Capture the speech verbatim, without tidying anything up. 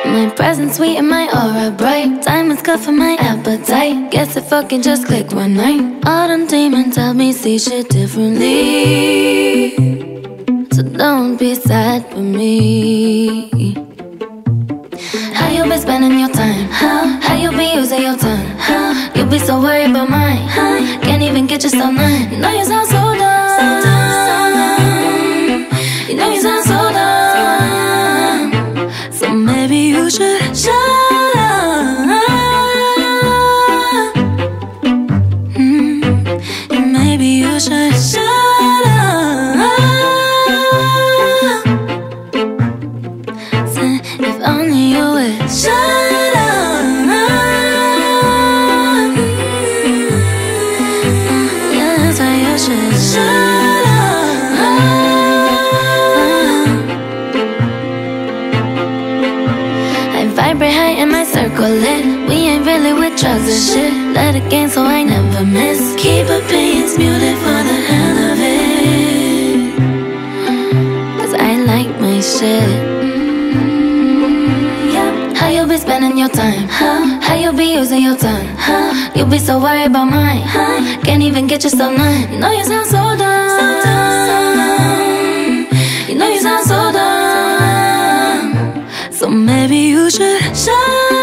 My presence sweet and my aura bright. Diamonds good for my appetite. Guess it fucking just clicked one night. All them demons help me see shit differently. So don't be sad for me. How you been spending your time? How? How you be using your time? How? You be so worried about mine. Huh? Can't even get yourself none. You know you sound so dumb. So dumb. You know you sound so dumb. So maybe you should shut up. Mm. Maybe you should shut up. Say, if only you would shut up. Yeah, that's why you should shut up. I vibrate high in my circle lit. We ain't really with drugs and shit. Let it gain so I never miss. Keep opinions muted for the hell of it. Cause I like my shit. How you be spending your time? Huh? How you be using your time? Huh? You be so worried about mine. Huh? Can't even get yourself none. You know you sound so dumb. So dumb. You know you sound so dumb. So maybe you should shut